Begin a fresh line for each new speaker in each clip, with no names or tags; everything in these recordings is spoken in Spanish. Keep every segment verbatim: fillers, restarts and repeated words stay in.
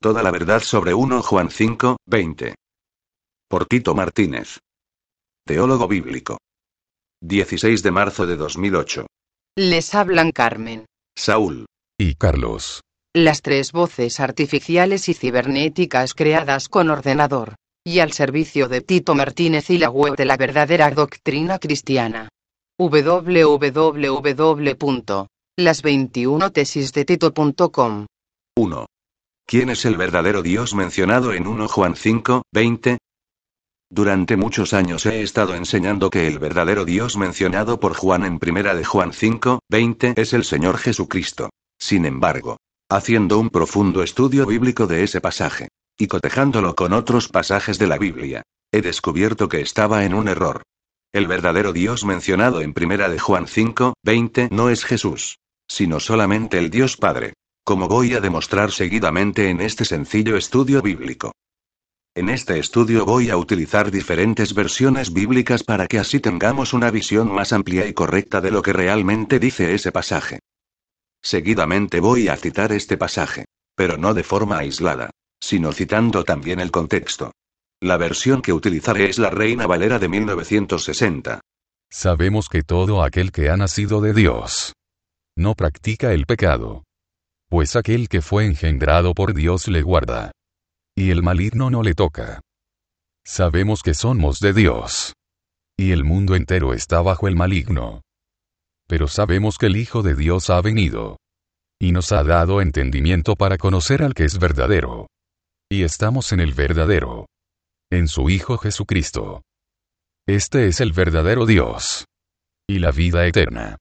Toda la verdad sobre primera Juan cinco, veinte. Por Tito Martínez. Teólogo bíblico. dieciséis de marzo de dos mil ocho.
Les hablan Carmen,
Saúl
y Carlos.
Las tres voces artificiales y cibernéticas creadas con ordenador, y al servicio de Tito Martínez y la web de la verdadera doctrina cristiana. doble u doble u doble u punto las veintiuna tesis de tito punto com.
uno. ¿Quién es el verdadero Dios mencionado en primera Juan cinco, veinte? Durante muchos años he estado enseñando que el verdadero Dios mencionado por Juan en primera de Juan cinco, veinte es el Señor Jesucristo. Sin embargo, haciendo un profundo estudio bíblico de ese pasaje, y cotejándolo con otros pasajes de la Biblia, he descubierto que estaba en un error. El verdadero Dios mencionado en primera de Juan cinco, veinte no es Jesús, sino solamente el Dios Padre, como voy a demostrar seguidamente en este sencillo estudio bíblico. En este estudio voy a utilizar diferentes versiones bíblicas para que así tengamos una visión más amplia y correcta de lo que realmente dice ese pasaje. Seguidamente voy a citar este pasaje, pero no de forma aislada, sino citando también el contexto. La versión que utilizaré es la Reina Valera de mil novecientos sesenta.
Sabemos que todo aquel que ha nacido de Dios no practica el pecado, pues aquel que fue engendrado por Dios le guarda, y el maligno no le toca. Sabemos que somos de Dios, y el mundo entero está bajo el maligno. Pero sabemos que el Hijo de Dios ha venido, y nos ha dado entendimiento para conocer al que es verdadero. Y estamos en el verdadero, en su Hijo Jesucristo. Este es el verdadero Dios, y la vida eterna.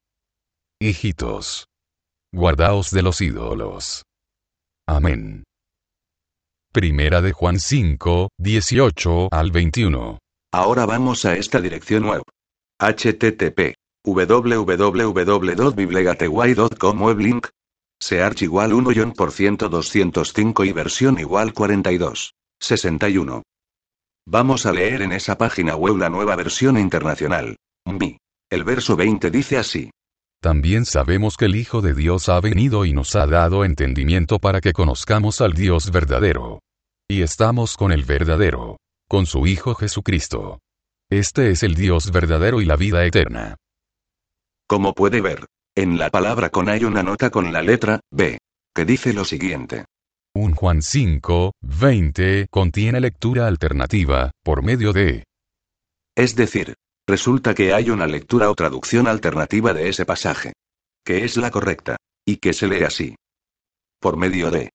Hijitos, guardaos de los ídolos. Amén. Primera de Juan cinco, dieciocho al veintiuno.
Ahora vamos a esta dirección web. http doble u doble u doble u punto biblegateway punto com web link. Search igual uno por ciento doscientos cinco y versión igual cuarenta y dos, sesenta y uno. Vamos a leer en esa página web la nueva versión internacional. B. El verso veinte dice así.
También sabemos que el Hijo de Dios ha venido y nos ha dado entendimiento para que conozcamos al Dios verdadero. Y estamos con el verdadero, con su Hijo Jesucristo. Este es el Dios verdadero y la vida eterna.
Como puede ver, en la palabra con hay una nota con la letra B, que dice lo siguiente.
primera Juan cinco, veinte contiene lectura alternativa, por medio de.
Es decir, resulta que hay una lectura o traducción alternativa de ese pasaje, que es la correcta, y que se lee así. Por medio de.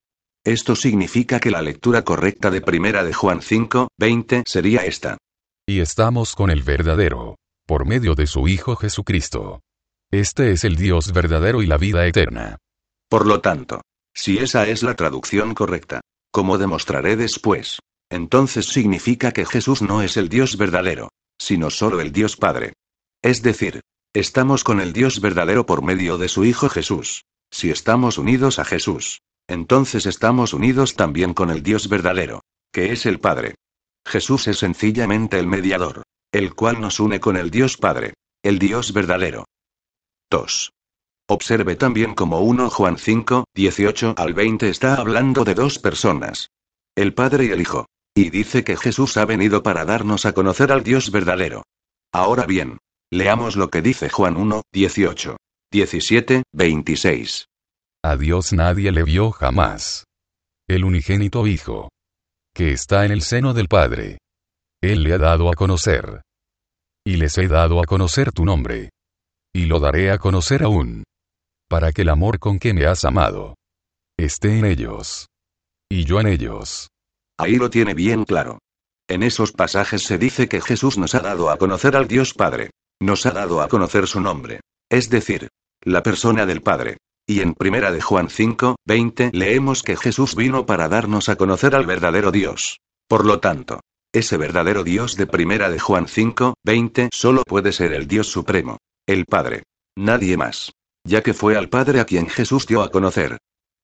Esto significa que la lectura correcta de primera de Juan cinco, veinte sería esta.
Y estamos con el verdadero, por medio de su Hijo Jesucristo. Este es el Dios verdadero y la vida eterna.
Por lo tanto, si esa es la traducción correcta, como demostraré después, entonces significa que Jesús no es el Dios verdadero, sino solo el Dios Padre. Es decir, estamos con el Dios verdadero por medio de su Hijo Jesús. Si estamos unidos a Jesús, entonces estamos unidos también con el Dios verdadero, que es el Padre. Jesús es sencillamente el mediador, el cual nos une con el Dios Padre, el Dios verdadero. dos. Observe también como primera Juan cinco, dieciocho al veinte está hablando de dos personas, el Padre y el Hijo, y dice que Jesús ha venido para darnos a conocer al Dios verdadero. Ahora bien, leamos lo que dice Juan uno, dieciocho, diecisiete, veintiséis.
A Dios nadie le vio jamás. El unigénito Hijo, que está en el seno del Padre, Él le ha dado a conocer. Y les he dado a conocer tu nombre. Y lo daré a conocer aún, para que el amor con que me has amado esté en ellos, y yo en ellos.
Ahí lo tiene bien claro. En esos pasajes se dice que Jesús nos ha dado a conocer al Dios Padre, nos ha dado a conocer su nombre, es decir, la persona del Padre. Y en primera de Juan cinco, veinte leemos que Jesús vino para darnos a conocer al verdadero Dios. Por lo tanto, ese verdadero Dios de primera de Juan cinco, veinte solo puede ser el Dios supremo, el Padre. Nadie más. Ya que fue al Padre a quien Jesús dio a conocer.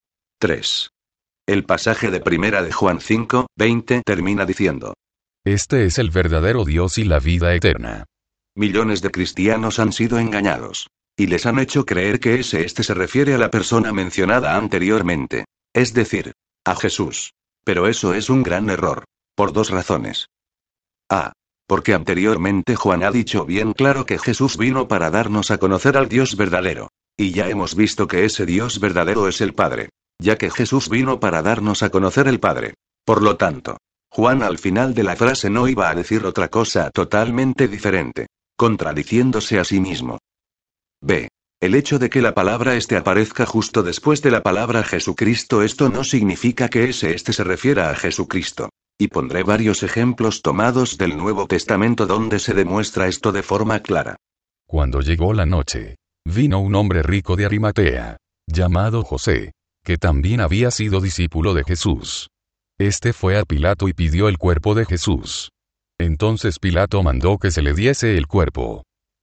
tres. El pasaje de primera de Juan cinco, veinte termina diciendo.
Este es el verdadero Dios y la vida eterna.
Millones de cristianos han sido engañados, y les han hecho creer que ese este se refiere a la persona mencionada anteriormente, es decir, a Jesús. Pero eso es un gran error. Por dos razones. A. Porque anteriormente Juan ha dicho bien claro que Jesús vino para darnos a conocer al Dios verdadero. Y ya hemos visto que ese Dios verdadero es el Padre. Ya que Jesús vino para darnos a conocer el Padre. Por lo tanto, Juan al final de la frase no iba a decir otra cosa totalmente diferente, contradiciéndose a sí mismo. B. El hecho de que la palabra este aparezca justo después de la palabra Jesucristo, esto no significa que ese este se refiera a Jesucristo. Y pondré varios ejemplos tomados del Nuevo Testamento donde se demuestra esto de forma clara.
Cuando llegó la noche, vino un hombre rico de Arimatea, llamado José, que también había sido discípulo de Jesús. Este fue a Pilato y pidió el cuerpo de Jesús. Entonces Pilato mandó que se le diese el cuerpo.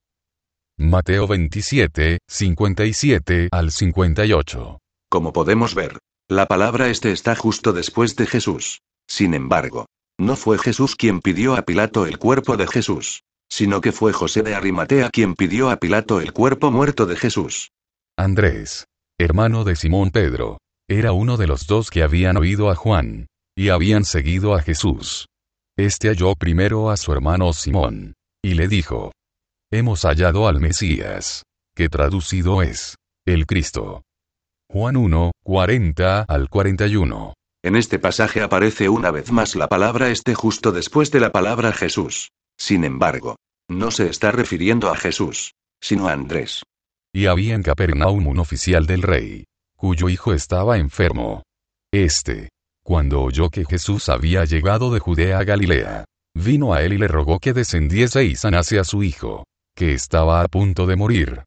Mateo veintisiete, cincuenta y siete al cincuenta y ocho.
Como podemos ver, la palabra este está justo después de Jesús. Sin embargo, no fue Jesús quien pidió a Pilato el cuerpo de Jesús, sino que fue José de Arimatea quien pidió a Pilato el cuerpo muerto de Jesús.
Andrés, hermano de Simón Pedro, era uno de los dos que habían oído a Juan, y habían seguido a Jesús. Este halló primero a su hermano Simón, y le dijo: Hemos hallado al Mesías, que traducido es, el Cristo. Juan uno, cuarenta al cuarenta y uno.
En este pasaje aparece una vez más la palabra este justo después de la palabra Jesús. Sin embargo, no se está refiriendo a Jesús, sino a Andrés.
Y había en Capernaum un oficial del rey, cuyo hijo estaba enfermo. Este, cuando oyó que Jesús había llegado de Judea a Galilea, vino a él y le rogó que descendiese y sanase a su hijo, que estaba a punto de morir.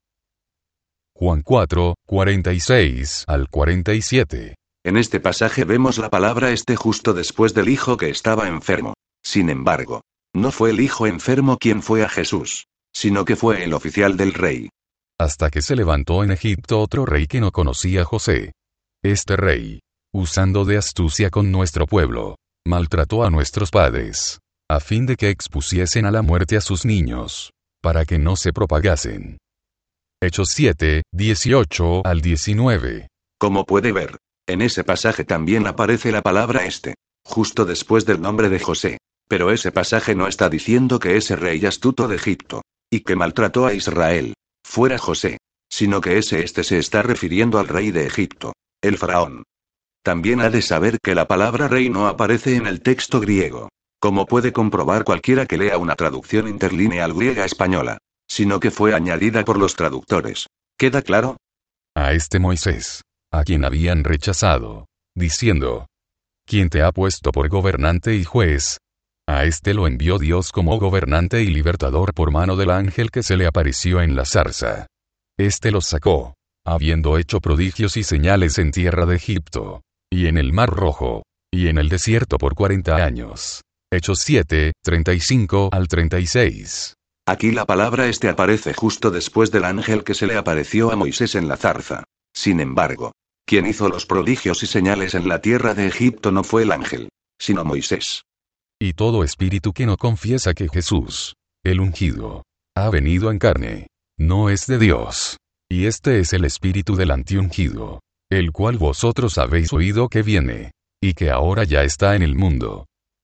Juan cuatro, cuarenta y seis al cuarenta y siete.
En este pasaje vemos la palabra este justo después del hijo que estaba enfermo. Sin embargo, no fue el hijo enfermo quien fue a Jesús, sino que fue el oficial del rey.
Hasta que se levantó en Egipto otro rey que no conocía a José. Este rey, usando de astucia con nuestro pueblo, maltrató a nuestros padres, a fin de que expusiesen a la muerte a sus niños, para que no se propagasen. Hechos siete, dieciocho al diecinueve.
Como puede ver, en ese pasaje también aparece la palabra este, justo después del nombre de José. Pero ese pasaje no está diciendo que ese rey astuto de Egipto, y que maltrató a Israel, fuera José, sino que ese este se está refiriendo al rey de Egipto, el faraón. También ha de saber que la palabra rey no aparece en el texto griego, como puede comprobar cualquiera que lea una traducción interlineal griega española, sino que fue añadida por los traductores. ¿Queda claro?
A este Moisés, a quien habían rechazado, diciendo: ¿Quién te ha puesto por gobernante y juez? A este lo envió Dios como gobernante y libertador por mano del ángel que se le apareció en la zarza. Este los sacó, habiendo hecho prodigios y señales en tierra de Egipto, y en el mar Rojo, y en el desierto por cuarenta años. Hechos siete, treinta y cinco al treinta y seis.
Aquí la palabra este aparece justo después del ángel que se le apareció a Moisés en la zarza. Sin embargo, quien hizo los prodigios y señales en la tierra de Egipto no fue el ángel, sino Moisés.
Y todo espíritu que no confiesa que Jesús, el ungido, ha venido en carne, no es de Dios. Y este es el espíritu del antiungido, el cual vosotros habéis oído que viene, y que ahora ya está en el mundo.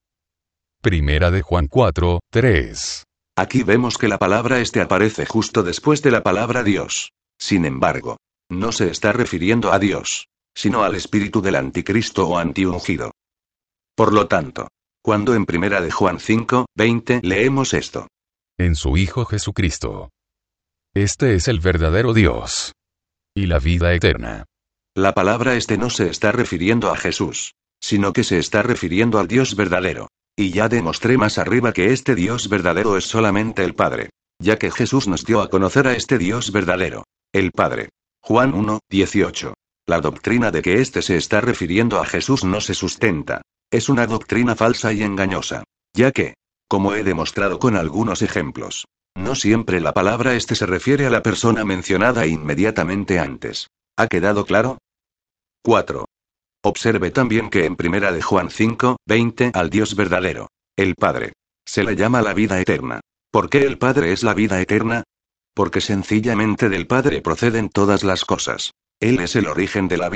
Primera de Juan cuatro, tres.
Aquí vemos que la palabra este aparece justo después de la palabra Dios. Sin embargo, no se está refiriendo a Dios, sino al espíritu del anticristo o antiungido. Por lo tanto, cuando en Primera de Juan cinco, veinte leemos esto:
En su Hijo Jesucristo. Este es el verdadero Dios. Y la vida eterna.
La palabra este no se está refiriendo a Jesús, sino que se está refiriendo al Dios verdadero. Y ya demostré más arriba que este Dios verdadero es solamente el Padre, ya que Jesús nos dio a conocer a este Dios verdadero, el Padre. Juan uno, dieciocho. La doctrina de que este se está refiriendo a Jesús no se sustenta. Es una doctrina falsa y engañosa, ya que, como he demostrado con algunos ejemplos, no siempre la palabra este se refiere a la persona mencionada inmediatamente antes. ¿Ha quedado claro? cuatro. Observe también que en Primera de Juan cinco, veinte al Dios verdadero, el Padre, se le llama la vida eterna. ¿Por qué el Padre es la vida eterna? Porque sencillamente del Padre proceden todas las cosas. Él es el origen de la vida.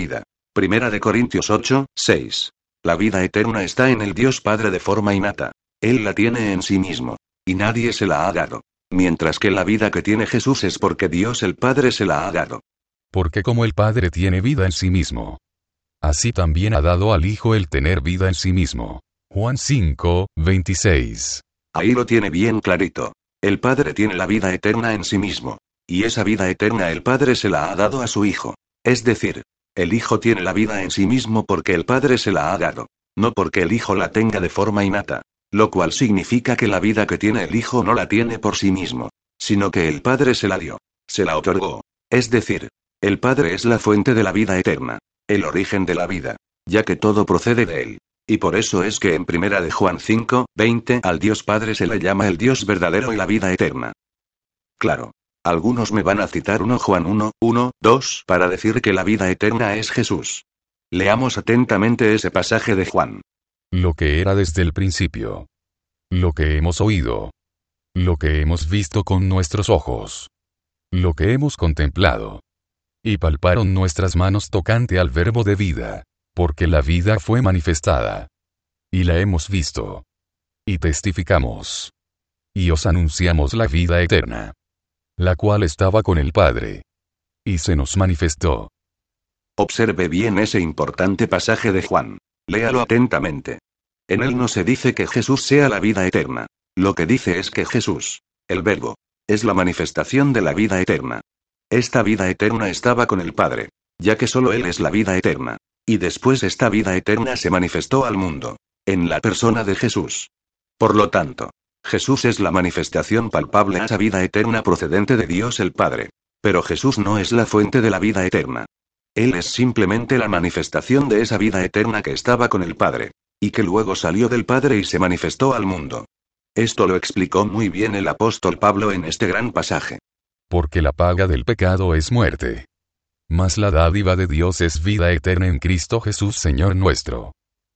Primera de Corintios ocho, seis. La vida eterna está en el Dios Padre de forma innata. Él la tiene en sí mismo. Y nadie se la ha dado. Mientras que la vida que tiene Jesús es porque Dios el Padre se la ha dado.
Porque como el Padre tiene vida en sí mismo, así también ha dado al Hijo el tener vida en sí mismo. Juan cinco, veintiséis.
Ahí lo tiene bien clarito. El Padre tiene la vida eterna en sí mismo. Y esa vida eterna el Padre se la ha dado a su Hijo. Es decir, el Hijo tiene la vida en sí mismo porque el Padre se la ha dado. No porque el Hijo la tenga de forma innata. Lo cual significa que la vida que tiene el Hijo no la tiene por sí mismo. Sino que el Padre se la dio. Se la otorgó. Es decir, el Padre es la fuente de la vida eterna. El origen de la vida. Ya que todo procede de Él. Y por eso es que en primera de Juan cinco, veinte al Dios Padre se le llama el Dios verdadero y la vida eterna. Claro. Algunos me van a citar primera Juan uno, uno, dos para decir que la vida eterna es Jesús. Leamos atentamente ese pasaje de Juan.
Lo que era desde el principio. Lo que hemos oído. Lo que hemos visto con nuestros ojos. Lo que hemos contemplado. Y palparon nuestras manos tocante al verbo de vida. Porque la vida fue manifestada. Y la hemos visto. Y testificamos. Y os anunciamos la vida eterna. La cual estaba con el Padre. Y se nos manifestó.
Observe bien ese importante pasaje de Juan. Léalo atentamente. En él no se dice que Jesús sea la vida eterna. Lo que dice es que Jesús, el Verbo, es la manifestación de la vida eterna. Esta vida eterna estaba con el Padre, ya que solo Él es la vida eterna. Y después esta vida eterna se manifestó al mundo, en la persona de Jesús. Por lo tanto, Jesús es la manifestación palpable a esa vida eterna procedente de Dios el Padre. Pero Jesús no es la fuente de la vida eterna. Él es simplemente la manifestación de esa vida eterna que estaba con el Padre, y que luego salió del Padre y se manifestó al mundo. Esto lo explicó muy bien el apóstol Pablo en este gran pasaje.
Porque la paga del pecado es muerte. Mas la dádiva de Dios es vida eterna en Cristo Jesús Señor nuestro.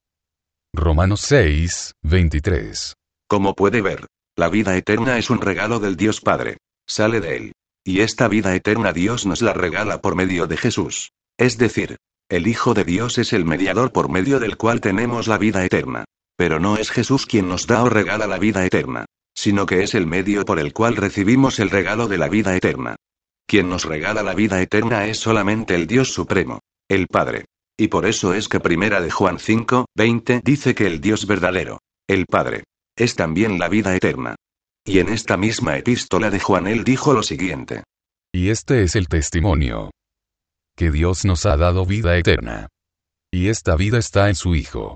Romanos seis, veintitrés.
Como puede ver, la vida eterna es un regalo del Dios Padre. Sale de Él. Y esta vida eterna Dios nos la regala por medio de Jesús. Es decir, el Hijo de Dios es el mediador por medio del cual tenemos la vida eterna. Pero no es Jesús quien nos da o regala la vida eterna, sino que es el medio por el cual recibimos el regalo de la vida eterna. Quien nos regala la vida eterna es solamente el Dios Supremo, el Padre. Y por eso es que primera de Juan cinco, veinte dice que el Dios verdadero, el Padre, es también la vida eterna. Y en esta misma epístola de Juan él dijo lo siguiente.
Y este es el testimonio. Que Dios nos ha dado vida eterna. Y esta vida está en su Hijo.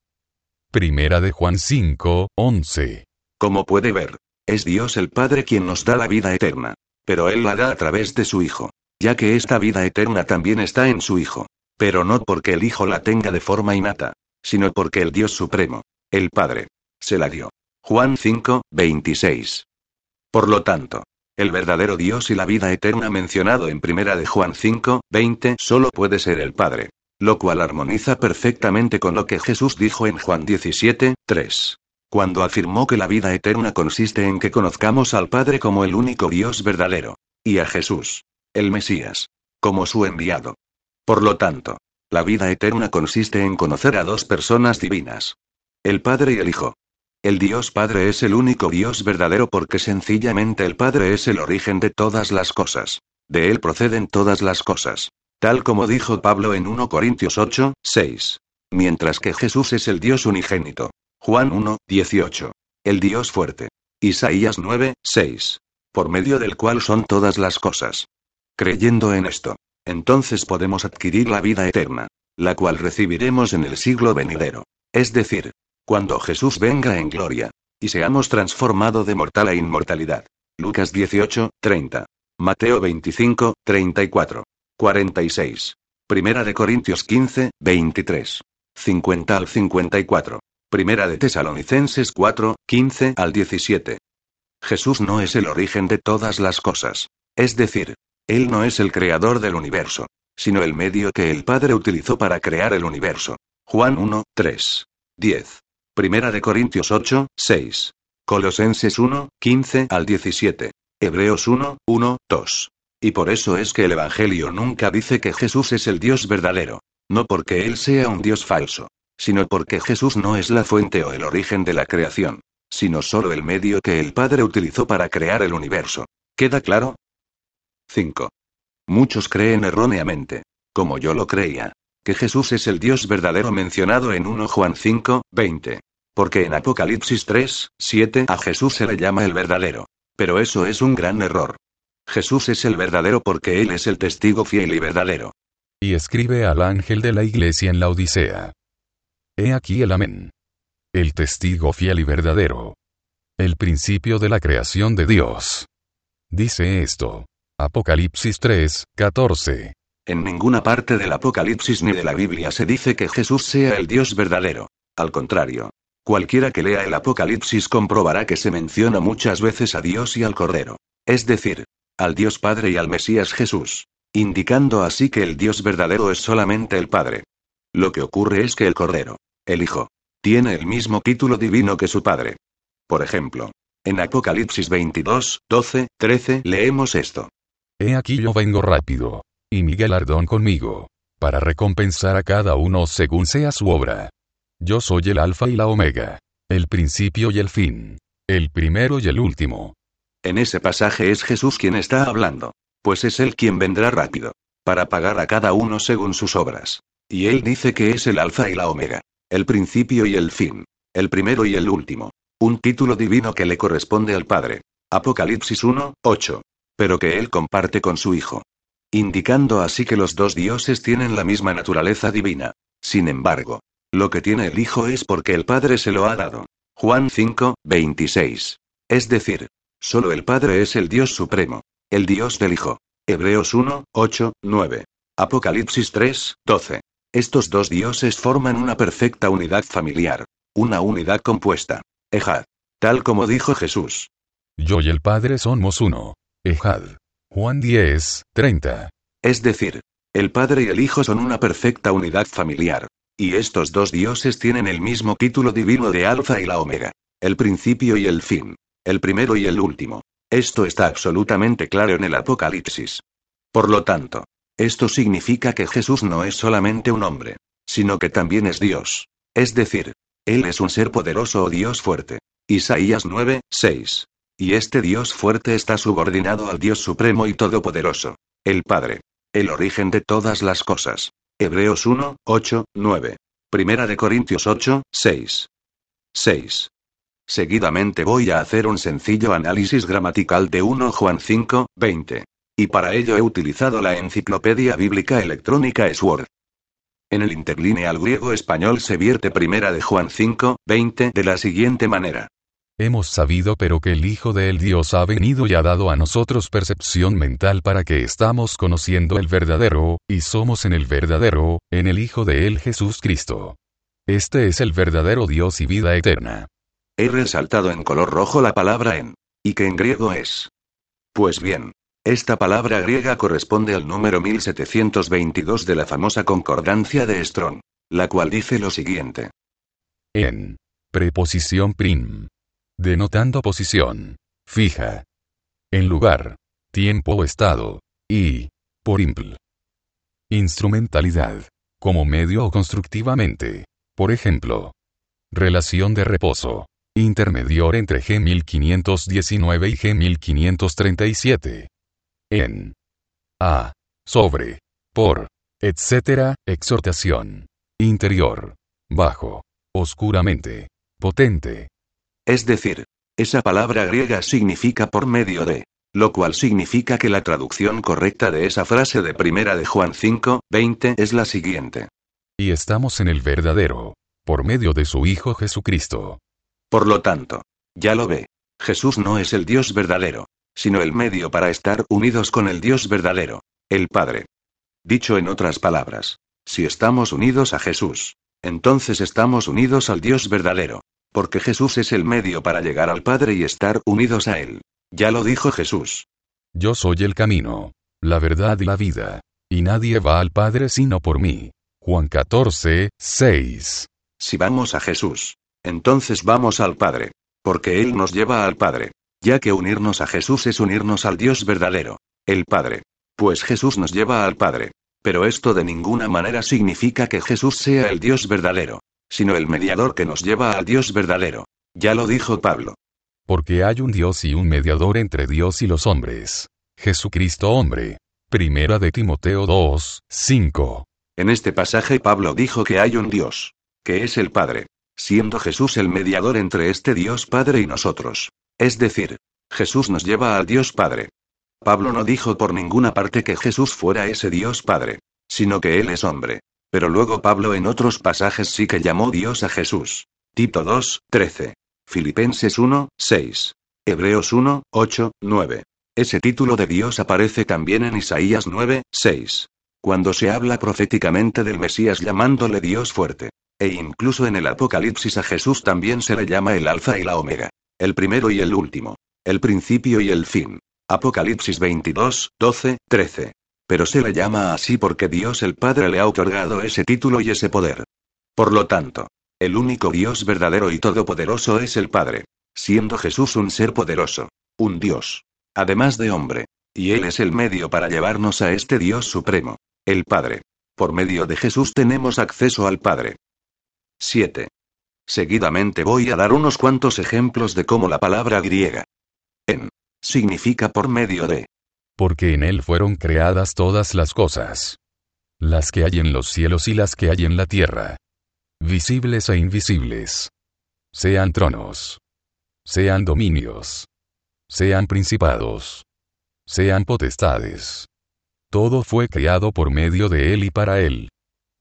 Primera de Juan cinco, once.
Como puede ver, es Dios el Padre quien nos da la vida eterna. Pero Él la da a través de su Hijo. Ya que esta vida eterna también está en su Hijo. Pero no porque el Hijo la tenga de forma innata, sino porque el Dios Supremo, el Padre, se la dio. Juan cinco, veintiséis. Por lo tanto, el verdadero Dios y la vida eterna mencionado en primera de Juan cinco, veinte solo puede ser el Padre, lo cual armoniza perfectamente con lo que Jesús dijo en Juan diecisiete, tres. Cuando afirmó que la vida eterna consiste en que conozcamos al Padre como el único Dios verdadero, y a Jesús, el Mesías, como su enviado. Por lo tanto, la vida eterna consiste en conocer a dos personas divinas, el Padre y el Hijo. El Dios Padre es el único Dios verdadero porque sencillamente el Padre es el origen de todas las cosas. De Él proceden todas las cosas. Tal como dijo Pablo en primera Corintios ocho, seis. Mientras que Jesús es el Dios unigénito. Juan uno, dieciocho. El Dios fuerte. Isaías nueve, seis. Por medio del cual son todas las cosas. Creyendo en esto, entonces podemos adquirir la vida eterna, la cual recibiremos en el siglo venidero. Es decir, cuando Jesús venga en gloria, y seamos transformados de mortal a inmortalidad. Lucas dieciocho, treinta. Mateo veinticinco, treinta y cuatro. cuarenta y seis. Primera de Corintios quince, veintitrés. cincuenta al cincuenta y cuatro. Primera de Tesalonicenses cuatro, quince al diecisiete. Jesús no es el origen de todas las cosas. Es decir, Él no es el creador del universo, sino el medio que el Padre utilizó para crear el universo. Juan uno, tres. diez. Primera de Corintios ocho, seis. Colosenses uno, quince al diecisiete. Hebreos uno, uno, dos. Y por eso es que el Evangelio nunca dice que Jesús es el Dios verdadero. No porque Él sea un Dios falso, sino porque Jesús no es la fuente o el origen de la creación, sino solo el medio que el Padre utilizó para crear el universo. ¿Queda claro? cinco. Muchos creen erróneamente, como yo lo creía, que Jesús es el Dios verdadero mencionado en primera Juan cinco, veinte. Porque en Apocalipsis tres, siete a Jesús se le llama el verdadero. Pero eso es un gran error. Jesús es el verdadero porque Él es el testigo fiel y verdadero.
Y escribe al ángel de la iglesia en la Odisea. He aquí el amén. El testigo fiel y verdadero. El principio de la creación de Dios. Dice esto. Apocalipsis tres, catorce.
En ninguna parte del Apocalipsis ni de la Biblia se dice que Jesús sea el Dios verdadero. Al contrario. Cualquiera que lea el Apocalipsis comprobará que se menciona muchas veces a Dios y al Cordero. Es decir, al Dios Padre y al Mesías Jesús. Indicando así que el Dios verdadero es solamente el Padre. Lo que ocurre es que el Cordero, el Hijo, tiene el mismo título divino que su Padre. Por ejemplo, en Apocalipsis veintidós, doce, trece leemos esto.
He aquí yo vengo rápido, y mi galardón conmigo, para recompensar a cada uno según sea su obra. Yo soy el Alfa y la Omega, el principio y el fin, el primero y el último.
En ese pasaje es Jesús quien está hablando, pues es Él quien vendrá rápido, para pagar a cada uno según sus obras. Y Él dice que es el Alfa y la Omega, el principio y el fin, el primero y el último, un título divino que le corresponde al Padre. Apocalipsis uno, ocho. Pero que Él comparte con su Hijo. Indicando así que los dos dioses tienen la misma naturaleza divina. Sin embargo, lo que tiene el Hijo es porque el Padre se lo ha dado. Juan cinco, veintiséis. Es decir, solo el Padre es el Dios supremo, el Dios del Hijo. Hebreos uno, ocho, nueve. Apocalipsis tres, doce. Estos dos dioses forman una perfecta unidad familiar, una unidad compuesta. Ejad. Tal como dijo Jesús.
Yo y el Padre somos uno. Ejad. Juan diez, treinta.
Es decir, el Padre y el Hijo son una perfecta unidad familiar. Y estos dos dioses tienen el mismo título divino de Alfa y la Omega, el principio y el fin, el primero y el último. Esto está absolutamente claro en el Apocalipsis. Por lo tanto, esto significa que Jesús no es solamente un hombre, sino que también es Dios. Es decir, Él es un ser poderoso o Dios fuerte. Isaías nueve, seis. Y este Dios fuerte está subordinado al Dios supremo y todopoderoso, el Padre, el origen de todas las cosas. Hebreos uno, ocho, nueve. Primera de Corintios ocho, seis. seis. Seguidamente voy a hacer un sencillo análisis gramatical de primera Juan cinco, veinte. Y para ello he utilizado la enciclopedia bíblica electrónica Sword. En el interlineal griego-español se vierte Primera de Juan cinco, veinte de la siguiente manera.
Hemos sabido pero que el Hijo del Dios ha venido y ha dado a nosotros percepción mental para que estamos conociendo el verdadero, y somos en el verdadero, en el Hijo de él Jesús Cristo. Este es el verdadero Dios y vida eterna.
He resaltado en color rojo la palabra en, y que en griego es. Pues bien, esta palabra griega corresponde al número mil setecientos veintidós de la famosa concordancia de Strong, la cual dice lo siguiente.
En. Preposición prim. Denotando posición. Fija. En lugar. Tiempo o estado. Y. Por impl. Instrumentalidad. Como medio o constructivamente. Por ejemplo. Relación de reposo. Intermedior entre G mil quinientos diecinueve y G mil quinientos treinta y siete. En. A. Sobre. Por. Etcétera. Exhortación. Interior. Bajo. Oscuramente. Potente.
Es decir, esa palabra griega significa por medio de, lo cual significa que la traducción correcta de esa frase de Primera de Juan cinco, veinte es la siguiente.
Y estamos en el verdadero, por medio de su Hijo Jesucristo.
Por lo tanto, ya lo ve, Jesús no es el Dios verdadero, sino el medio para estar unidos con el Dios verdadero, el Padre. Dicho en otras palabras, si estamos unidos a Jesús, entonces estamos unidos al Dios verdadero. Porque Jesús es el medio para llegar al Padre y estar unidos a Él. Ya lo dijo Jesús.
Yo soy el camino, la verdad y la vida. Y nadie va al Padre sino por mí. Juan catorce, seis.
Si vamos a Jesús, entonces vamos al Padre. Porque Él nos lleva al Padre. Ya que unirnos a Jesús es unirnos al Dios verdadero, el Padre. Pues Jesús nos lleva al Padre. Pero esto de ninguna manera significa que Jesús sea el Dios verdadero, sino el mediador que nos lleva al Dios verdadero. Ya lo dijo Pablo.
Porque hay un Dios y un mediador entre Dios y los hombres, Jesucristo hombre. Primera de Timoteo dos, cinco.
En este pasaje Pablo dijo que hay un Dios, que es el Padre, siendo Jesús el mediador entre este Dios Padre y nosotros. Es decir, Jesús nos lleva al Dios Padre. Pablo no dijo por ninguna parte que Jesús fuera ese Dios Padre, sino que Él es hombre. Pero luego Pablo en otros pasajes sí que llamó Dios a Jesús. Tito dos, trece. Filipenses uno, seis. Hebreos uno, ocho, nueve. Ese título de Dios aparece también en Isaías nueve, seis. Cuando se habla proféticamente del Mesías llamándole Dios fuerte. E incluso en el Apocalipsis a Jesús también se le llama el Alfa y la Omega. El primero y el último. El principio y el fin. Apocalipsis veintidós, doce, trece. Pero se le llama así porque Dios el Padre le ha otorgado ese título y ese poder. Por lo tanto, el único Dios verdadero y todopoderoso es el Padre, siendo Jesús un ser poderoso, un Dios, además de hombre, y Él es el medio para llevarnos a este Dios supremo, el Padre. Por medio de Jesús tenemos acceso al Padre. siete. Seguidamente voy a dar unos cuantos ejemplos de cómo la palabra griega en significa por medio de.
Porque en Él fueron creadas todas las cosas, las que hay en los cielos y las que hay en la tierra, visibles e invisibles, sean tronos, sean dominios, sean principados, sean potestades. Todo fue creado por medio de Él y para Él.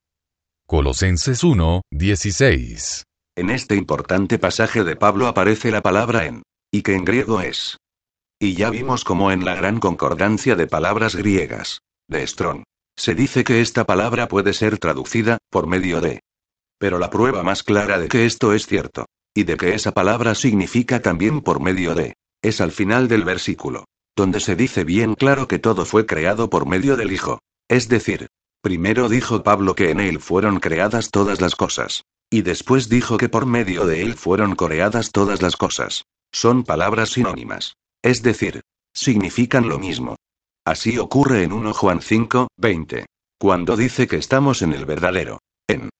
Colosenses uno, dieciséis.
En este importante pasaje de Pablo aparece la palabra en, y que en griego es. Y ya vimos cómo en la gran concordancia de palabras griegas, de Strong, se dice que esta palabra puede ser traducida, por medio de. Pero la prueba más clara de que esto es cierto, y de que esa palabra significa también por medio de, es al final del versículo, donde se dice bien claro que todo fue creado por medio del Hijo. Es decir, primero dijo Pablo que en Él fueron creadas todas las cosas, y después dijo que por medio de Él fueron creadas todas las cosas. Son palabras sinónimas. Es decir, significan lo mismo. Así ocurre en primera Juan cinco, veinte. Cuando dice que estamos en el verdadero, en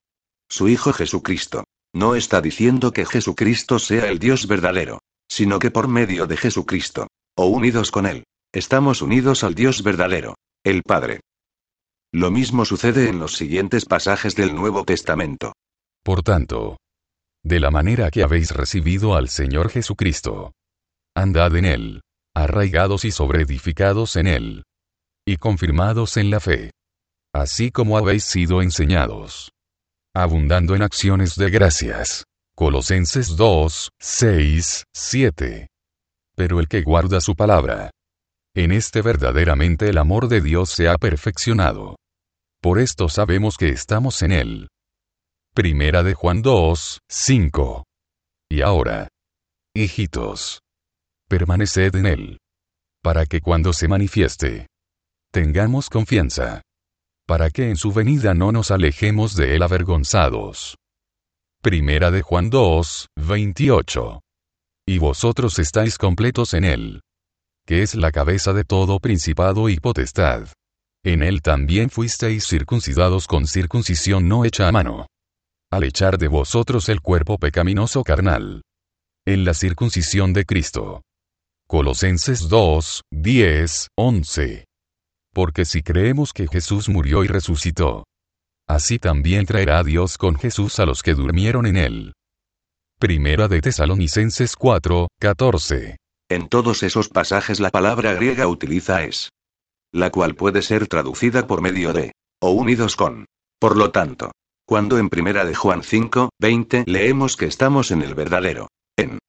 su Hijo Jesucristo. No está diciendo que Jesucristo sea el Dios verdadero, sino que por medio de Jesucristo, o unidos con Él, estamos unidos al Dios verdadero, el Padre. Lo mismo sucede en los siguientes pasajes del Nuevo Testamento.
Por tanto, de la manera que habéis recibido al Señor Jesucristo, andad en Él, arraigados y sobreedificados en Él, y confirmados en la fe, así como habéis sido enseñados, abundando en acciones de gracias. Colosenses dos, seis, siete. Pero el que guarda su palabra, en este verdaderamente el amor de Dios se ha perfeccionado. Por esto sabemos que estamos en Él. Primera de Juan dos, cinco. Y ahora, hijitos, permaneced en Él, para que cuando se manifieste, tengamos confianza, para que en su venida no nos alejemos de Él avergonzados. Primera de Juan dos, veintiocho. Y vosotros estáis completos en Él, que es la cabeza de todo principado y potestad. En Él también fuisteis circuncidados con circuncisión no hecha a mano, al echar de vosotros el cuerpo pecaminoso carnal, en la circuncisión de Cristo. Colosenses dos, diez, once. Porque si creemos que Jesús murió y resucitó, así también traerá Dios con Jesús a los que durmieron en Él. Primera de Tesalonicenses cuatro, catorce.
En todos esos pasajes la palabra griega utiliza es, la cual puede ser traducida por medio de, o unidos con. Por lo tanto, cuando en Primera de Juan cinco, veinte leemos que estamos en el verdadero, en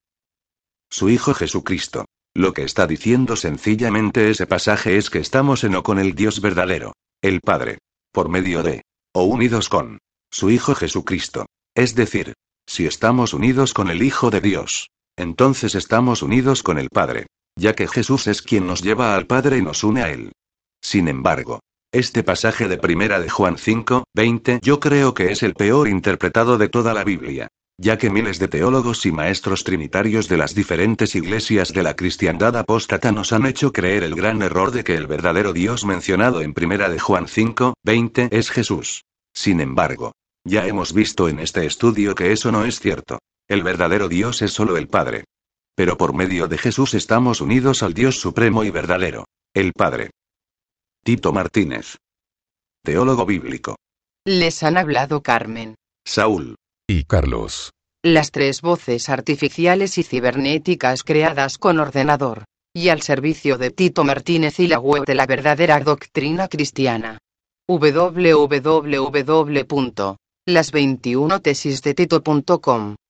su Hijo Jesucristo, lo que está diciendo sencillamente ese pasaje es que estamos en o con el Dios verdadero, el Padre, por medio de, o unidos con, su Hijo Jesucristo. Es decir, si estamos unidos con el Hijo de Dios, entonces estamos unidos con el Padre, ya que Jesús es quien nos lleva al Padre y nos une a Él. Sin embargo, este pasaje de Primera de Juan cinco, veinte yo creo que es el peor interpretado de toda la Biblia. Ya que miles de teólogos y maestros trinitarios de las diferentes iglesias de la cristiandad apóstata nos han hecho creer el gran error de que el verdadero Dios mencionado en primera de Juan cinco, veinte es Jesús. Sin embargo, ya hemos visto en este estudio que eso no es cierto. El verdadero Dios es solo el Padre. Pero por medio de Jesús estamos unidos al Dios supremo y verdadero, el Padre. Tito Martínez. Teólogo bíblico.
Les han hablado Carmen,
Saúl
y Carlos.
Las tres voces artificiales y cibernéticas creadas con ordenador, y al servicio de Tito Martínez y la web de la verdadera doctrina cristiana. w w w punto las veintiuna tesis de tito punto com